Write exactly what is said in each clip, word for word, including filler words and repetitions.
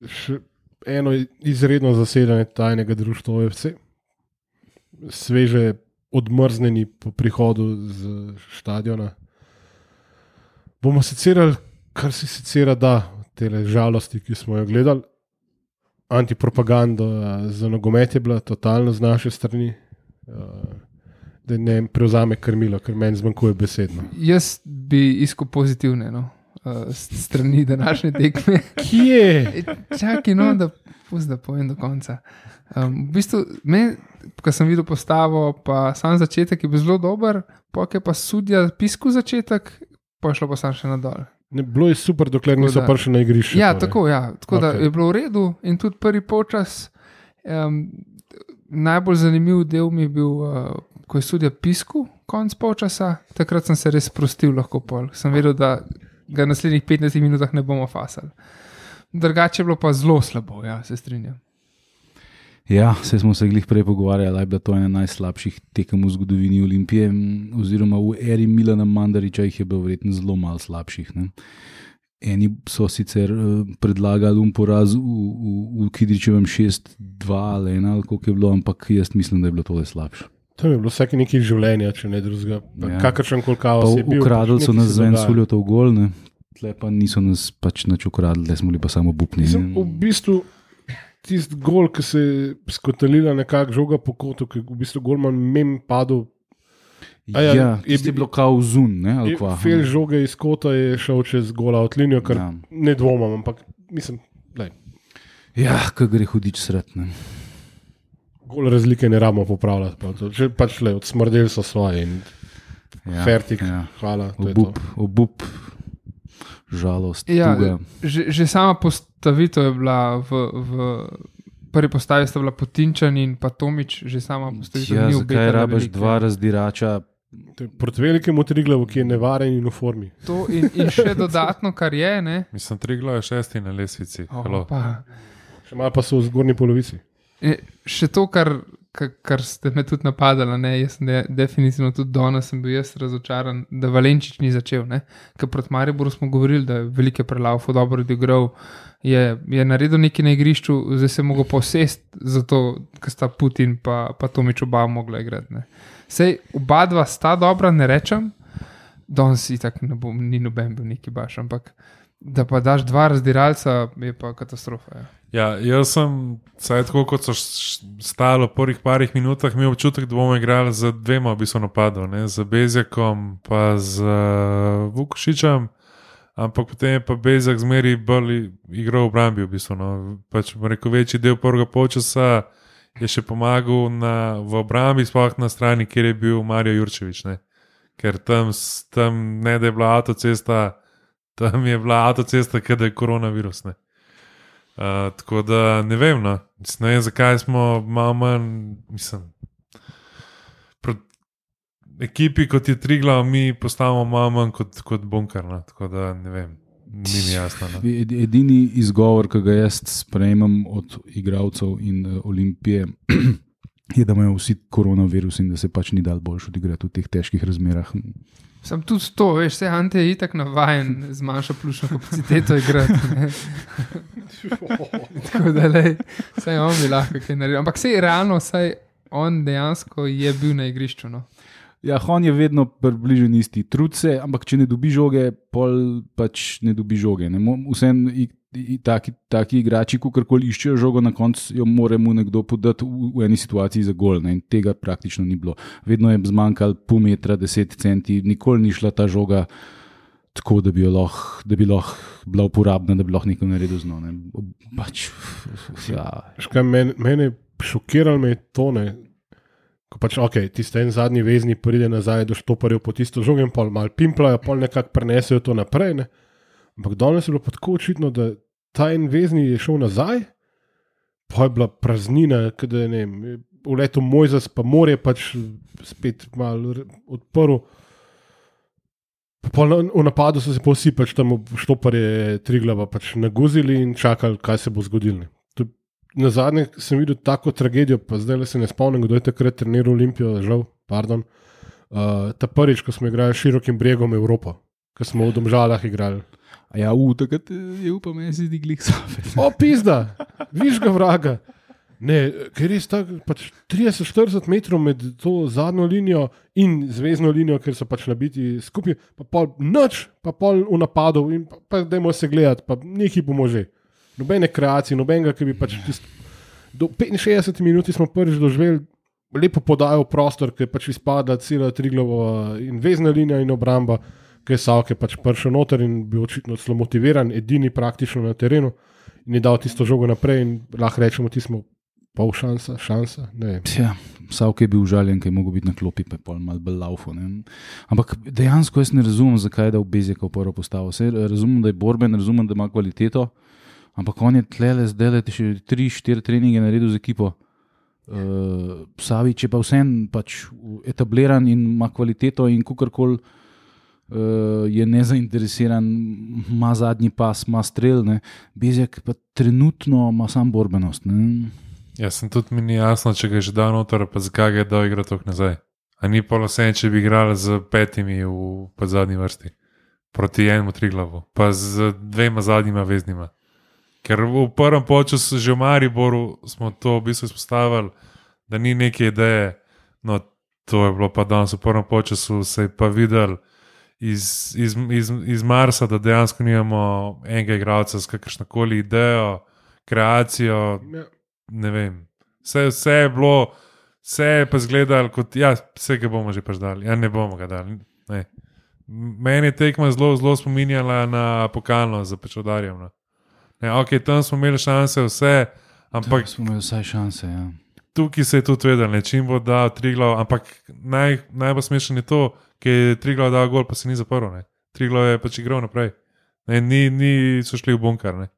še eno izredno zasedanje tajnega društva O F C, sveže odmrznjeni po prihodu z štadiona. Bomo secirali, kar se secira da, tele žalosti, ki smo jo gledali. Antipropaganda za nogomet je bila totalno z naše strani, da ne prevzame krmilo, ker meni zmanjkuje besedno. Jaz bi iskal pozitivne, no, strani današnje tekme. Kje? Čakaj, no, da, pust, da povem do konca. Um, v bistvu, me, ko sem videl postavo, pa sam začetek je bil zelo dober, potem je pa sudja pisku začetek, pa je šlo pa sam še nadol. Ne, bilo je super, dokler niso prišli na igrišče. Ja, torej. tako, ja, tako okay. Da je bilo v redu in tudi prvi polčas. Um, najbolj zanimiv del mi je bil, uh, ko je sudja pisku konc polčasa, takrat sem se res sprostil lahko pol. Sem vedel, da ga naslednjih petnajst minutah ne bomo fasali. Drugače je bilo pa zelo slabo, ja, se strinjam. Ja, se smo se glih prej pogovarjali, da je bila to ena najslabših tekem v zgodovini Olimpije, oziroma v eri Milana Mandariča jih je bilo verjetno zelo malo slabših. Ne. Eni so sicer predlagali um poraz v, v, v Kidričevem šest dva ali ena, ali koliko je bilo, ampak jaz mislim, da je bilo tole slabše. To je bilo vsake nekaj življenja, če ne drugega. Ja. Kakršen kol kaos je bil. Ukradli so nas za en suljotov gol, ne. Tle pa niso nas pač nič ukradli, da smo bili pa samo bupni. Mislim, v bistvu tisti gol, ki se je skotalila nekako žoga po kotu, ki je v bistvu golman mem padel. Ja, ja, je, je bilo kao zun, ne, ali kva. Fel žoge iz kota je šel čez gola od linijo, kar ja. Ne dvomam, ampak mislim, lej. Ja, kaj gre hudič sred, ne. Gol razlike ne rabimo popravljati, pa to, že pač le, odsmrdeli so svoje in ja, fertik, ja. Hvala, to obup, je to. Obup, žalost, ja, tuga. Že, že sama postavitev je bila v, v prvi postavi sta bila Potinčan in pa Tomič, že sama postavitev ja, ni obetala. Zakaj rabaš dva razdirača? Proti velikemu Triglavu, ki je nevaren in v formi. To in, in še dodatno, kar je, ne? Mislim, Triglav je šesti na lesvici. Oh, pa. Še malo pa so v zgornji polovici. E, še to, kar, kar, kar ste me tudi napadali, ne? Jaz sem de, definitivno tudi danes sem bil jaz razočaran, da Valenčič ni začel, ne? Ker proti Mariboru smo govorili, da je velike prelaufu dobro odigral, je, je naredil nekaj na igrišču, zdaj se je mogel posest, zato, ker sta Putin pa, pa Tomič oba mogla igrati, ne? Sej, oba dva sta dobra, ne rečem, danes itak ne bom, ni noben bil neki baš, ampak da pa daš dva razdiralca, je pa katastrofa. Ja, ja jaz sem, saj tako kot so stalo v prvih parih minutah, imel občutek, da bomo igrali z dvema v bistvu napadov, ne, z Bezjakom pa z uh, Vukošičem, ampak potem je pa Bezjak zmeri bolj igral v obrambi v bistvu, no, pač rekel večji del prvega polčasa je še pomagal na, v obrambi, sploh na strani, kjer je bil Mario Jurčević, ne? Ker tam, tam ne da je bila avtocesta, tam je bila avtocesta, kada je koronavirus. Ne? Uh, tako da ne vem, no. Mislim, ne vem, zakaj smo malo manj, mislim, ekipi kot je Triglav, mi postavimo malo manj kot, kot Bunkar, no. Tako da ne vem. Ni mi jasno. No. Edini izgovor, ki ga jaz sprejemam od igralcev in uh, Olimpije, je, da imajo vsi koronavirus in da se pač ni dal boljš odigrati v teh težkih razmerah. Sam tudi to, veš, vse Ante je itak navajen z manjšo plušno kapaciteto igrati. Tako da lej, saj on bi lahko kaj naredil. Ampak sej realno, saj on dejansko je bil na igrišču, no. Ja, on je vedno približen isti truce, ampak če ne dobi žoge, pol pač ne dobi žoge. Ne? Vsem i, i, taki, taki igrači, kakorkoli iščejo žogo, na koncu jo mora mu nekdo podati v, v eni situaciji za gol. Ne? In tega praktično ni bilo. Vedno je zmanjkal pol metra, deset centi, nikoli ni šla ta žoga tako, da bi jo lahko, da bi lahko bila uporabna, da bi lahko nekaj naredil z njo. Ne? Pač, ja. Škaj, mene, mene šokiralo me je to, ne? Ko pač, ok, tiste en zadnji vezni pride nazaj do štoparjev po tisto žogo in pol malo pimplajo, pol nekako prenesejo to naprej, ne. Ampak danes je bilo pa tako očitno, da ta en vezni je šel nazaj, pa je bila praznina, kada je, ne vem, v letu Mojzes pa morje pač spet malo odprl. Pol na, v napadu so se pa vsi pač tam štoparje Triglava pač naguzili in čakali, kaj se bo zgodilo. Na zadnje sem videl tako tragedijo, pa zdaj le se ne spomnim, kdo je takrat treniral Olimpijo, žal, pardon. Uh, ta prvič, ko smo igrali širokim bregom Evropo. ko smo v Domžalah igrali. A ja, u, takrat je upam, meni se zdi glih Safet. O, pizda, viš ga vraga. Ne, ker je res tako, pač trideset do štirideset metrov med to zadnjo linijo in zvezdno linijo, ker so pač nabiti skupaj, pa pol noč, pa pol v napadu in pa, pa dajmo se gledati, pa nekaj bomo že. Nobene kreacije, nobenega, ki bi pač tist, do petinšestdeset minuti smo prvič doživeli lepo podajo v prostor, ki je pač izpadla cela Triglova in vezna linija in obramba, ki je Savke pač prišel noter in bil očitno zelo motiviran, edini praktično na terenu in je dal tisto žogo naprej in lahko rečemo, ti smo pol šansa, šansa, ne vem. Ja, Savke je bil užaljen, ker je mogel biti na klopi, pa je pol malo bolj laufo. Ne? Ampak dejansko jaz ne razumem, zakaj je dal Bezjaka v prvo postavo. Saj razumem, da je borben, razumem, da ima kvaliteto, ampak on je tlele zdaj še tri, štiri treninge naredil z ekipo. Uh, Savič je pa vsem pač etabliran in ima kvaliteto in kukorkoli uh, je nezainteresiran, ima zadnji pas, ima strel, ne? Bezjak pa trenutno ima sam borbenost. Ne? Ja, sem tudi mi ni jasno, če ga je že dal noter, pa zakaj ga je dal igrati tako nazaj. A ni polo vse, če bi igrali z petimi v zadnji vrsti, proti enemu Triglavu, pa z dvema zadnjima veznima. Ker v prvem polčasu že v Mariboru smo to v bistvu izpostavili, da ni neke ideje, no to je bilo pa danes v prvem polčasu, se je pa videl iz, iz, iz, iz Marsa, da dejansko nimamo enega igralca s kakršnakoli idejo, kreacijo, Ja. ne vem. Vse, vse je bilo, vse je pa izgledalo kot, ja, vse ga bomo že pač dali, ja, ne bomo ga dali. Ne. Meni je tekma zelo, zelo spominjala na pokalno za Pečodarjem. No. Ne, ok, tam smo imeli šanse vse, ampak Tam smo imeli vsaj šanse, ja. tukaj se je tudi vedel, ne, čim bo dal Triglav, ampak naj, najbolj smešno je to, ker je Triglav dal gol, pa se ni zaprl. Ne. Triglav je pač igral naprej. Ne, ni, ni so šli v bunkar. Ne.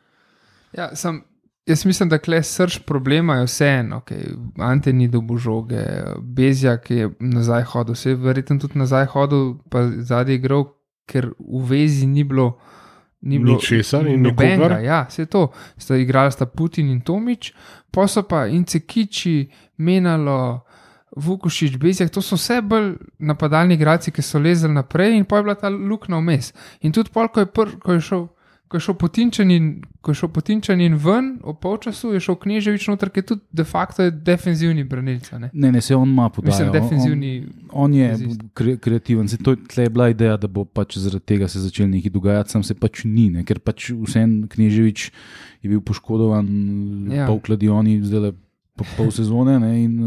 Ja, sem, jaz mislim, da kle srž problema je vseeno. Okay. Ante ni dobil žoge, Bezjak je nazaj hodil, vse verjetno tudi nazaj hodil, pa zadnji igral, ker v vezi ni bilo. Ni bilo Ničesar in nobenega. nikogar. Ja, vse to. Sta igrali sta Putin in Tomič, pa so pa Incekiči, Menalo, Vukušič, Bezjak, to so vse bolj napadalni igralci, ki so lezali naprej in pa je bila ta luknja vmes. In tudi pol, ko je, pr, ko je šel, ko je šel Potinčanin, ko je šel Potinčanin ven, v polčasu je šel Kneževič noter, ki je tudi de facto je defenzivni branilca. Ne, Ne, ne, se on ima podajo. Mislim, defenzivni. On, on je vezist. kre, kreativen. Se, to je tle bila ideja, da bo pač zaradi tega se začel nekaj dogajati, sam se pač ni, ne? Ker pač vsem Kneževič je bil poškodovan, Ja. ja. pol kladioni, zdaj le pol, pol sezone. Ne? In,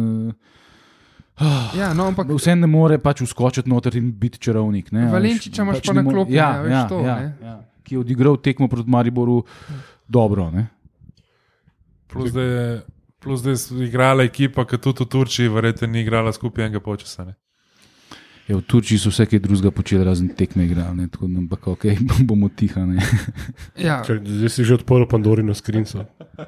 uh, Ja, no, ampak vsem ne more pač uskočiti noter in biti čarovnik. Ne? A veš, Valenčiča imaš pa ne na more- klopi, ja, ne, veš ja, to, ja, ne. ja, ki je odigral tekmo proti Mariboru dobro. Ne? Plus, da je, plus, da je igrala ekipa, ki tudi v Turčiji, verjetno ni igrala skupaj enega počasa. Ne. Ja, v Turčiji so vse kaj drugega počeli, razen tekme igrali, ne? Tako da ampak, okay, bomo tiha. Ne? ja, Če, zdaj si že odprl Pandorino skrinco.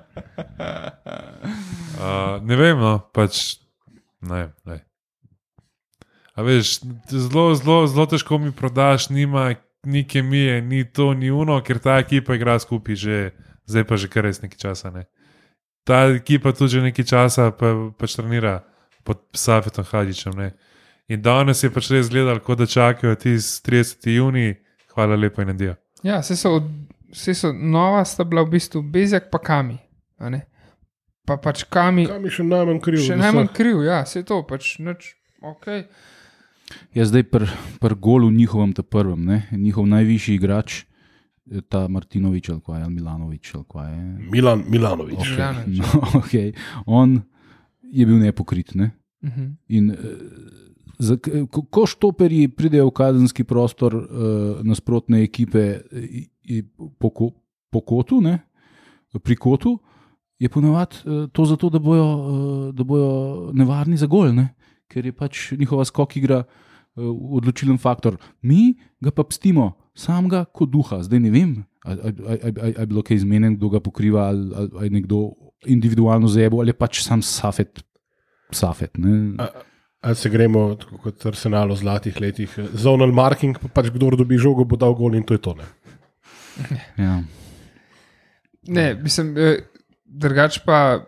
Uh, ne vem, no, pač ne. ne. A veš, zelo, zelo, zelo težko mi prodaš, nima ni kemije, ni to, ni uno, ker ta ekipa igra skupaj že, zdaj pa že kar res nekaj časa. Ne. Ta ekipa tudi že nekaj časa pa, pač trenira pod Safetom Hadžičem. Ne. In danes je pač res gledal, kot da čakajo tisti trideseti junij, hvala lepa in nadijo. ja, vse so, vse so nova, sta bila v bistvu Bezjak pa Kami. a ne. Pa pač Kami, Kam je še najmanj kriv? še od najmanj vseh? kriv, ja, vse to, pač nič, ok. Ja, zdaj pri pr golu njihovem, ta prvem, ne? Njihov najvišji igrač, je ta Martinovič ali kva je, ali Milanovič ali kva je. Milan Milanovič. Okay. Milanović. No, okay. On je bil nepokrit. Ne? Uh -huh. In, eh, za, ko, ko štoperji pridejo v kazenski prostor eh, nasprotne ekipe eh, i, po, ko, po kotu, ne? Pri kotu, je ponovadi eh, to zato, da bojo, eh, da bojo nevarni za gol, ne? Ker je pač njihova skok igra eh, odločilen faktor. Mi ga pa pstimo, samega kot duha. Zdaj ne vem, ali je bilo kaj izmenjen, kdo ga pokriva, ali, ali, ali je nekdo individualno zebo, ali je pač sam Safet. Safet ne? A, a se gremo, tako kot Arsenal v zlatih letih, zonal marking, pa pač kdo dobi žogo, bo dal gol in to je to. Ne? Ja. Ne, mislim, eh, drugač pa,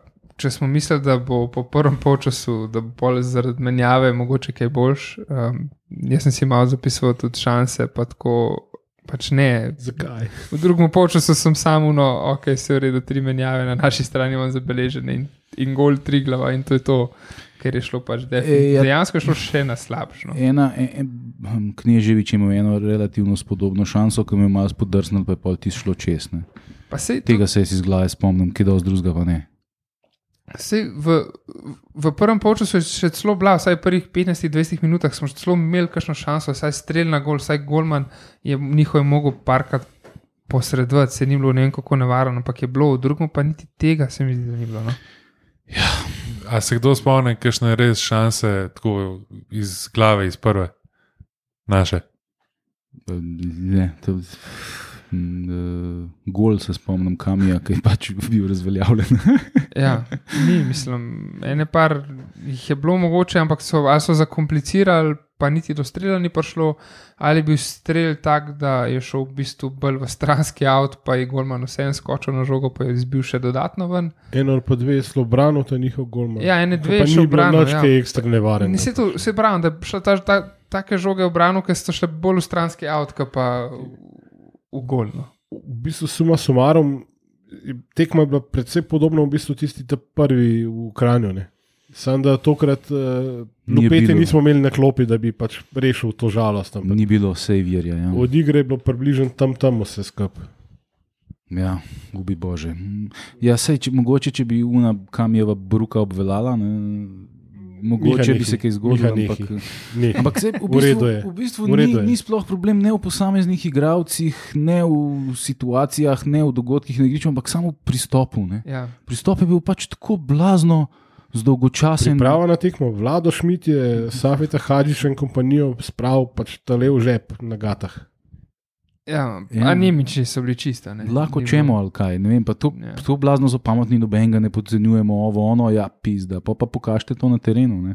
če smo mislili, da bo po prvem polčasu, da bo pol zaradi menjave mogoče kaj boljš, um, jaz sem si malo zapisoval tudi šanse, pa tako pač ne. Zakaj? V drugem polčasu sem samo, no, ok, se v redu, tri menjave na naši strani imam zabeležene in, in gol tri glava in to je to, ker je šlo pač definitivno. ja. Dejansko je šlo še na slabšno. Ena, en, en, Knežević ima eno relativno spodobno šanso, ki me je malo spodrsnil, pa je pol ti šlo čez. Ne. Pa sej, Tega se jaz iz glave spomnim, kje dosti drugega pa ne. sej v, v prvem polčasu je še celo bila, vsaj v prvih petnajst do dvajset minutah smo še celo imeli kakšno šanso, vsaj strel na gol, vsaj golman je njihov je mogel parkrat posredovati, se ni bilo ne vem kako nevarno, ampak je bilo, v drugem pa niti tega se mi zdi, da ni bilo. No? A se kdo spomne, kakšne res šanse tako iz glave, iz prve naše? Ne, to, uh, gol se spomnim Kamija, ki je pač bil razveljavljen. Ja, ni, mislim, ene par jih je bilo mogoče, ampak so, ali so zakomplicirali, pa niti do strela ni prišlo, ali je bil strel tak, da je šel v bistvu bolj v stranski avt, pa je golman vsem skočil na žogo, pa je izbil še dodatno ven. Eno ali pa dve je šlo brano, to je njihov golman. Ja, ene dve pa je šlo ni bilo brano, nič, ja. ki je ekstra nevaren. In se to, se pravim, da je šla ta, ta, take žoge v branu, ker so šle bolj v stranski avt, ka pa v, v gol. No. V bistvu suma sumarom, tekma je bila predvsej podobna v bistvu tisti ta prvi v Kranju. Ne. Sam da tokrat uh, lupete nismo imeli na klopi, da bi pač rešil to žalost. Ampak Ni bilo saverja. Ja. od igre je bilo približno tam tam vse skupaj. Ja, ubi Bože. Ja, sej, če, mogoče, če bi una Kamijeva bruka obvelala, ne, mogoče Miha bi se nehi, kaj zgodilo. Miha Ampak, Ne. ampak sej, v V redu bistvu, je. v bistvu V ni, redu je. ni sploh problem ne v posameznih igravcih, ne v situacijah, ne v dogodkih na igrišču, ampak samo v pristopu. Ne. Ja. Pristop je bil pač tako blazno, zdolgočasen. Priprava na tekmo. Vlado Šmit je Safeta Hadžiša in kompanijo spravil pač tale v žep na gatah. Ja, Ja. a Nemiči so bili čista. Ne? Lahko Ni čemo bilo- ali kaj. Ne vem, pa to, Ja. to blazno so pametni, nobenega ne podcenjujemo, ovo, ono, ja, pizda. Pa pa pokažite to na terenu. Ne.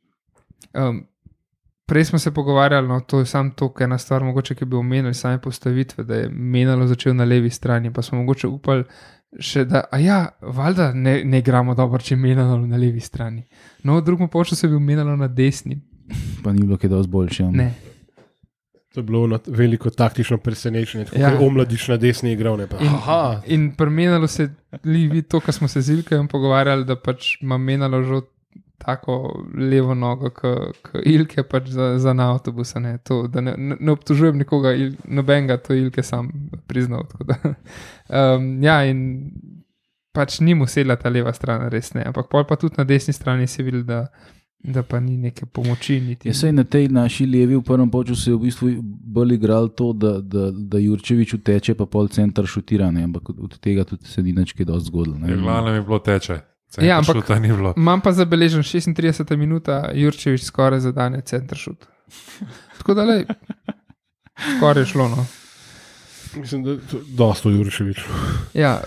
Um, prej smo se pogovarjali, no, to je samo to, kar je ena stvar, mogoče, ki bi omenili same postavitve, da je Menalo začel na levi strani, pa smo mogoče upali še, da, a ja, valjda ne, ne igramo dobro, če je Menalo na levi strani. No, v drugem polčasu je bil Menalo na desni. Pa ni bilo kaj dosti boljše. Ne. To je bilo na- veliko taktično presenečenje, tako Ja. ja. je Omladič na desni igral. Ne, pa, In, aha, in pri Menalu se vidi to, kar smo se z Ilkem pogovarjali, da pač ima Menalo že tako levo nogo, kot Ilke pač za, za na avtobusa. Ne, to, da ne, ne obtožujem nikoga, il, nobenega, to Ilke sam priznal. tako Da, um, ja, in pač ni mu sedla ta leva stran, res ne. Ampak pol pa tudi na desni strani si videl, da, da pa ni neke pomoči. Niti. Ja, sej na tej naši levi v prvem polčasu se je v bistvu bolj igral to, da, da, da Jurčevič uteče, pa pol center šutira, ne, ampak od, od tega tudi se ni nič kaj dosti zgodilo. ne. Glavno je bilo teče. Ja, ampak- Šuta ni bilo. Imam pa zabeležen šestintrideseta minuta, Jurčevič skoraj zadane center šut. Tako da le, skoraj je šlo. No. mislim, da je to dosto Jurševič. Ja,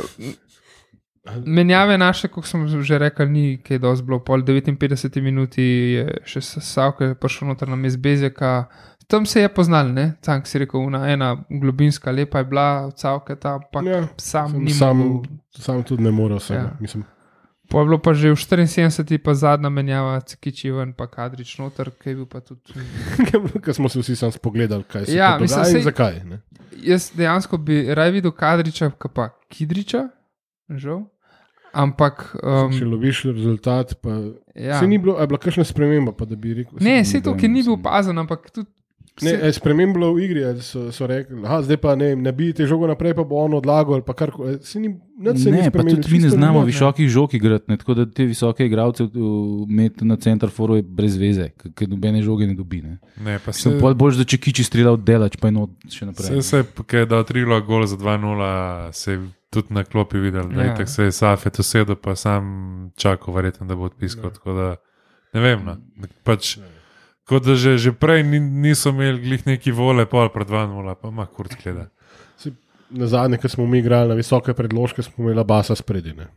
menjave naše, kot sem že rekel, ni kaj dosti bilo. Pol devetinpetdeseti minuti je še Savke prišel noter na mest Bezjaka. Tam se je poznal, ne? Tam si rekel, una, ena globinska lepa je bila od Savke, tam pa Ja, sam Sam, ni sam, mogel. sam tudi ne more vse. Ja. Ja. Pol je bilo pa že v štiriinsedemdeseti pa zadnja menjava, Cekiči ven, pa Kadrič noter, kaj je bil pa tudi. Ker smo se vsi sam spogledali, kaj se Ja, ja, mislim, dogaja in sej- zakaj. Ne? Jaz dejansko bi raje videl Kadriča, kot pa Kidriča, žal. Ampak. Um, Če loviš rezultat, pa ja. se ni bilo, a je bila kakšna sprememba, pa da bi rekel. Ne, se- se to, ki ni bil opazen, ampak tudi. Ne, se- je sprememba bila v igri, ali so, so rekli, aha, zdaj pa ne, ne bi te žogo naprej, pa bo on odlagal ali pa kar koli. Se ni, nič se ni Ne, pa spremenilo, tudi mi ne čisto znamo nič, ne. visokih žog igrati, ne, tako da te visoke igralce imeti na centarforu je brez veze, ker nobene žoge ne dobi. Ne. Ne, pa se, Sem pol bolj za Čekiči streljal delač, pa eno še naprej. se, se ki je dal tri gol za dva nula, se je tudi na klopi videl, da Ja. je tako se je Safet usedel, pa sam čakal, verjetno, da bo odpiskal. Tako da ne vem. No. Pač, kot da že, že prej ni, niso imeli glih neki vole, pol pred dva nula, pa ima kurc gleda. Se- Na zadnje, ko smo mi igrali na visoke predložke, smo imeli basa spredi. ne.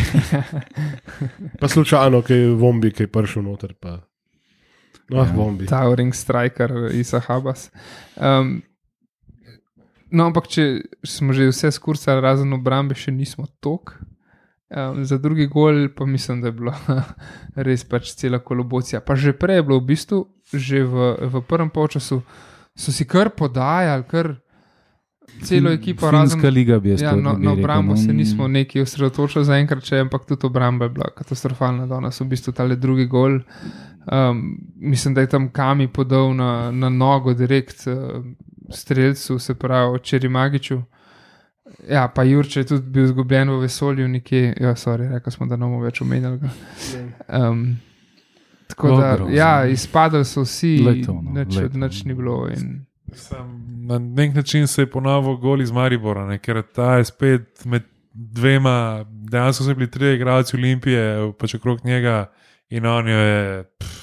Pa slučajno, ki je Vombi, ki je prišel noter. Pa... No, Ja. Vombi. Towering striker Isa Habas. Um, no, ampak če smo že vse skursali, razen obrambe, še nismo tok. Um, za drugi gol pa mislim, da je bila res pač cela kolobocija. Pa že prej je bilo v bistvu, že v, v prvem polčasu so si kar podajali, kar celo ekipo razen. Finska liga bi jaz Ja, to no, ne bi na rekel, obrambo no. se nismo neki osredotočili zaenkrat, če, ampak tudi obramba je bila katastrofalna danes, v bistvu tale drugi gol. Um, mislim, da je tam Kami podal na, na nogo direkt uh, strelcu, se pravi Čeri Magiču. Ja, pa Jurče je tudi bil izgubljen v vesolju nekje. Ja, sorry, rekli smo, da ne bomo več omenjali ga. Um, tako da, Dobro, ja, zdaj. izpadali so vsi, Leto, no, nič, leto. nič ni bilo. In, Sam, na nek način se je ponovil gol iz Maribora, ne? Ker ta je spet med dvema, dejansko so bili trije igralci Olimpije, pač okrog njega in on jo je. Pff,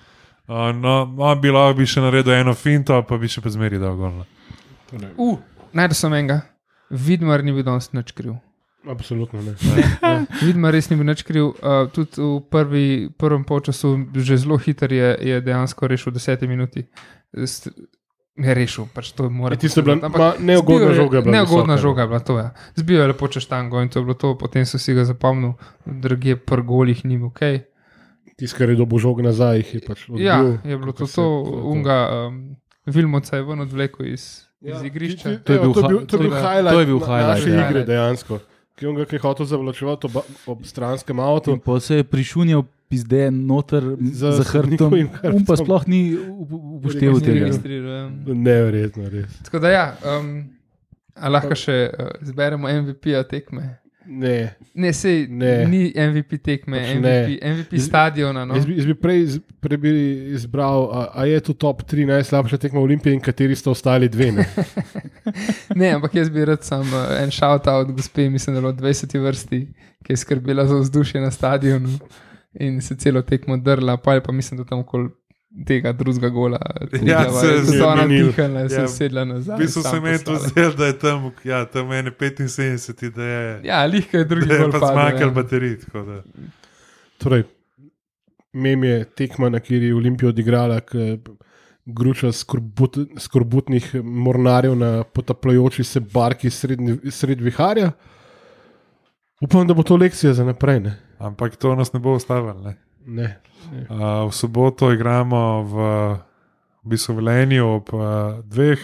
on, no, on bi lahko bi še naredil eno finto, pa bi še pa zmeri dal gol. uh, najdel sem enega. Vidmar ni bil danes nič kriv. Absolutno ne. Vidmar res ni bil nič kriv. Uh, tudi v prvi, prvem polčasu, že zelo hiter je, je dejansko rešil v deseti minuti. St- Ne rešil, pač to mora E, tisto je bila- Ampak ma, neugodna zbil je- žoga je bila Neugodna visoka, žoga je bila to, ja. Zbil je lepo čez štango in to je bilo to, potem so si ga zapomnil, drugje pri golih ni bil ok. Tisti, kar je dobil žog nazaj, jih je pač odbil. Ja, je bilo to, Kako to, se- unga um, Vilmoca je ven odvlekel iz, iz Ja, igrišča. ti- ti- To je evo, bil to je bil, hi- to je bil to je- highlight, to je bil na- highlight, naše ja. igre dejansko. Ki on ga je hotel zavlačevati ob, ob stranskem avtu. In pa se je prišunjal pizde noter Za za hrbtom, sodnikovim hrbtom. on pa sploh ni up- upošteval Ni tega. registriral, ja. Neverjetno, res. Tako da ja, um, a lahko še uh, zberemo M V P-ja tekme. Ne. Ne, sej Ne. ni M V P tekme, Pač M V P, M V P Jaz- stadiona. No? Jaz, bi, jaz bi prej, iz- prej bi izbral, a, a je to top tri najslabše tekme Olimpije in kateri sta ostali dve. Ne? Ne, ampak jaz bi rad sam uh, en shout-out gospe, mislim, da je bilo dvajseti vrsti, ki je skrbela za vzdušje na stadionu in se celo tekmo drla, pa je pa mislim, da tam okoli tega drugega gola. Ja, se- se se je ona menil. dihala, se Ja, je sedla nazaj. V bistvu sam se meni to poslala. zdelo, da je tam, ja, tam ene petinsedemdeset, da je, Ja, lihka je drugi da je gol pa padel, zmanjkalo ja. baterij. tako da. Torej, mem je tekma, na kateri je Olimpija odigrala, k, gruča skorbut, skorbutnih mornarjev na potapljajoči se barki srednji, sred viharja. Upam, da bo to lekcija za naprej. Ne? Ampak to nas ne bo ustavilo. Ne? Ne. Ne. Uh, v soboto igramo v, v bistvu Velenju ob uh, dveh.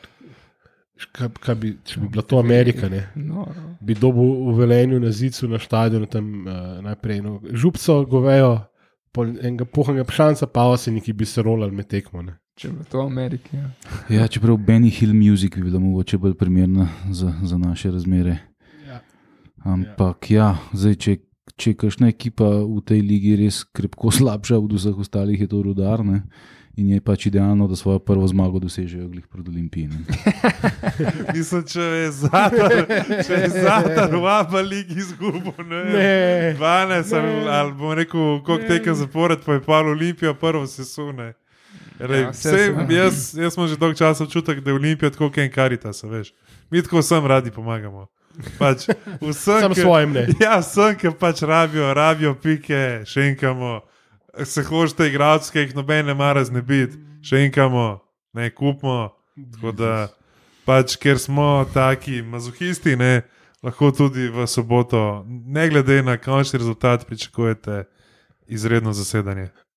Kaj, kaj bi, če bi bila to Amerika, ne? No, no. Bi dobil v Velenju na zidu na stadionu tam uh, najprej. No. Župco, govejo, pol enega pohanega pšanca, pa oseniki bi se rolali med tekmo. Ne. Če bi bilo to v Ameriki. Ja. Ja, čeprav Benny Hill Music bi bila mogoče bolj primerna za, za naše razmere. Ja. Ampak ja, zdaj, če, če je kakšna ekipa v tej ligi res krepko slabša od vseh ostalih, je to Rudar, ne? In je pač idealno, da svojo prvo zmago dosežejo glih pred Olimpiji. Mislim, če je Zatar, če je Zatar v Abu Leiji izgubil, ne vem, Ne. dvanajst ali, Ne. ali bom rekel, koliko tekem zapored, pa je pa Olimpija prvo se sune. Rej, Ja, vse vse, se- jaz, jaz imam že dolgo časa občutek, da je Olimpija tako kot en Karitas, veš. Mi tako vsem radi pomagamo. Pač, vsem, Sam ki- svojim ne. Ja, vsem, ki pač rabijo, rabijo pike, šenkamo, se hočete igrati, ki jih noben ne mara znebiti, šenkamo, ne kupimo. Tako da, pač, ker smo taki mazohisti, ne, lahko tudi v soboto, ne glede na končni rezultat, pričakujete izredno zasedanje.